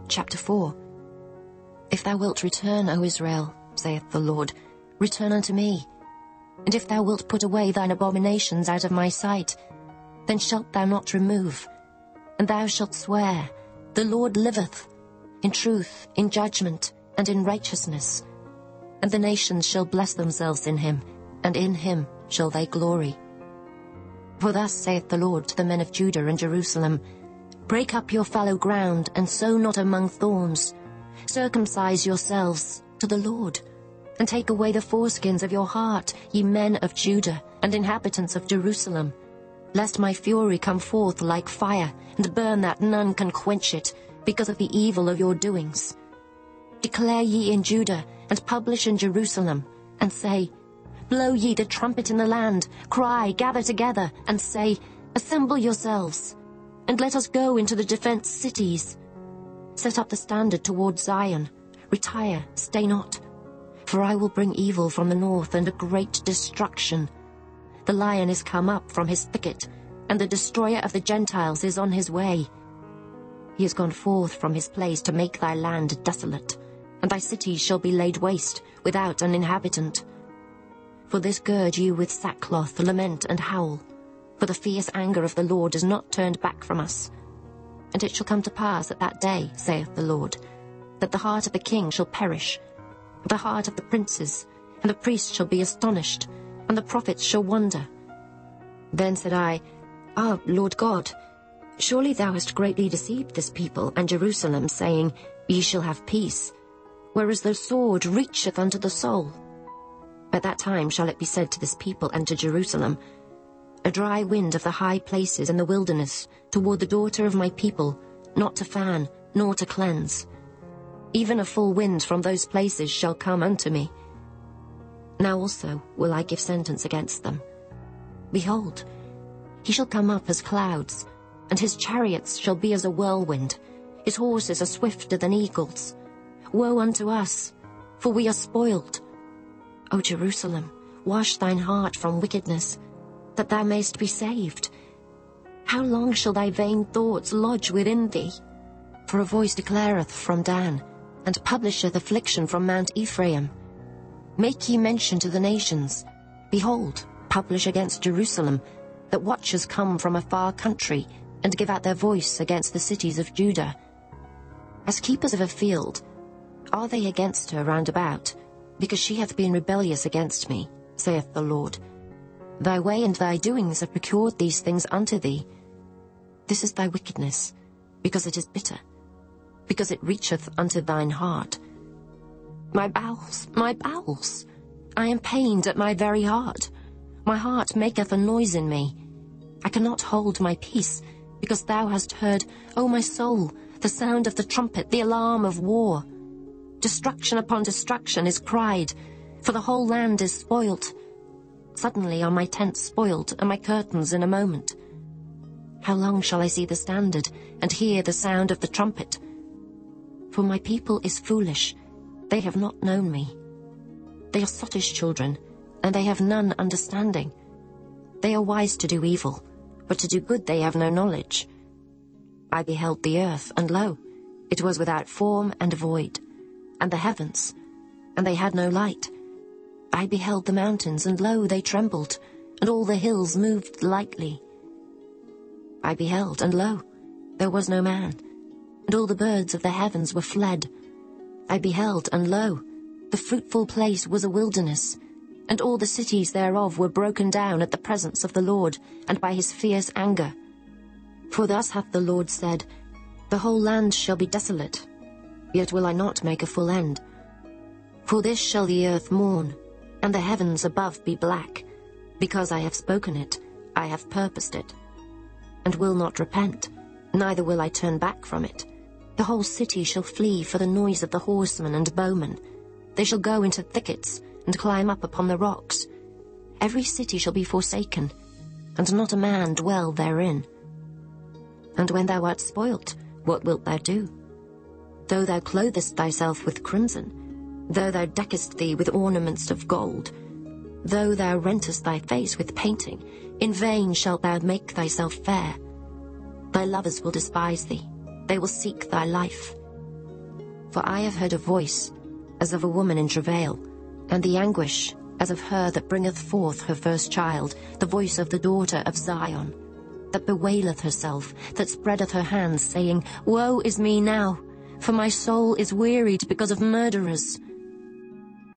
Chapter 4. If thou wilt return, O Israel, saith the Lord, return unto me. And if thou wilt put away thine abominations out of my sight, then shalt thou not remove. And thou shalt swear, the Lord liveth, in truth, in judgment, and in righteousness. And the nations shall bless themselves in him, and in him shall they glory. For thus saith the Lord to the men of Judah and Jerusalem, break up your fallow ground, and sow not among thorns. Circumcise yourselves to the Lord, and take away the foreskins of your heart, ye men of Judah and inhabitants of Jerusalem, lest my fury come forth like fire, and burn that none can quench it, because of the evil of your doings. Declare ye in Judah, and publish in Jerusalem, and say, blow ye the trumpet in the land, cry, gather together, and say, assemble yourselves, and let us go into the defence cities. Set up the standard toward Zion, retire, stay not. For I will bring evil from the north, and a great destruction. The lion is come up from his thicket, and the destroyer of the Gentiles is on his way. He is gone forth from his place to make thy land desolate, and thy cities shall be laid waste, without an inhabitant. For this gird you with sackcloth, lament and howl, for the fierce anger of the Lord is not turned back from us. And it shall come to pass at that day, saith the Lord, that the heart of the king shall perish, the heart of the princes, and the priests shall be astonished, and the prophets shall wonder. Then said I, Ah, Lord God, surely thou hast greatly deceived this people and Jerusalem, saying, Ye shall have peace, whereas the sword reacheth unto the soul. At that time shall it be said to this people and to Jerusalem, a dry wind of the high places in the wilderness toward the daughter of my people, not to fan, nor to cleanse. Even a full wind from those places shall come unto me. Now also will I give sentence against them. Behold, he shall come up as clouds, and his chariots shall be as a whirlwind. His horses are swifter than eagles. Woe unto us, for we are spoiled. O Jerusalem, wash thine heart from wickedness, that thou mayst be saved. How long shall thy vain thoughts lodge within thee? For a voice declareth from Dan, and publisheth affliction from Mount Ephraim. Make ye mention to the nations. Behold, publish against Jerusalem, that watchers come from a far country, and give out their voice against the cities of Judah. As keepers of a field, are they against her round about, because she hath been rebellious against me, saith the Lord. Thy way and thy doings have procured these things unto thee. This is thy wickedness, because it is bitter, because it reacheth unto thine heart. My bowels, I am pained at my very heart. My heart maketh a noise in me. I cannot hold my peace, because thou hast heard, O my soul, the sound of the trumpet, the alarm of war. Destruction upon destruction is cried, for the whole land is spoilt. Suddenly are my tents spoiled, and my curtains in a moment. How long shall I see the standard, and hear the sound of the trumpet? For my people is foolish, they have not known me. They are sottish children, and they have none understanding. They are wise to do evil, but to do good they have no knowledge. I beheld the earth, and lo, it was without form and void, and the heavens, and they had no light. I beheld the mountains, and lo, they trembled, and all the hills moved lightly. I beheld, and lo, there was no man, and all the birds of the heavens were fled. I beheld, and lo, the fruitful place was a wilderness, and all the cities thereof were broken down at the presence of the Lord, and by his fierce anger. For thus hath the Lord said, The whole land shall be desolate, yet will I not make a full end. For this shall the earth mourn, and the heavens above be black, because I have spoken it, I have purposed it, and will not repent, neither will I turn back from it. The whole city shall flee for the noise of the horsemen and bowmen. They shall go into thickets, and climb up upon the rocks. Every city shall be forsaken, and not a man dwell therein. And when thou art spoilt, what wilt thou do? Though thou clothest thyself with crimson, though thou deckest thee with ornaments of gold, though thou rentest thy face with painting, in vain shalt thou make thyself fair. Thy lovers will despise thee, they will seek thy life. For I have heard a voice, as of a woman in travail, and the anguish, as of her that bringeth forth her first child, the voice of the daughter of Zion, that bewaileth herself, that spreadeth her hands, saying, Woe is me now! For my soul is wearied because of murderers.